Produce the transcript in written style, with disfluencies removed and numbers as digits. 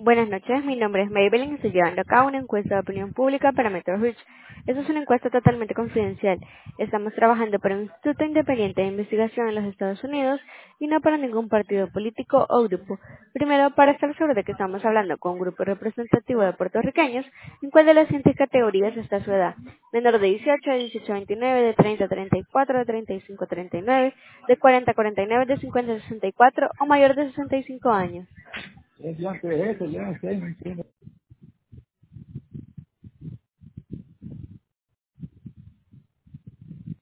Buenas noches, mi nombre es Maybelline y estoy llevando a cabo una encuesta de opinión pública para Metro Reach. Esta es una encuesta totalmente confidencial. Estamos trabajando para un instituto independiente de investigación en los Estados Unidos y no para ningún partido político o grupo. Primero, para estar seguro de que estamos hablando con un grupo representativo de puertorriqueños, ¿en cuál de las siguientes categorías está su edad? Menor de 18, de 18 a 29, de 30 a 34, de 35 a 39, de 40 a 49, de 50 a 64 o mayor de 65 años. Es ya que eso, ya sé, no entiendo.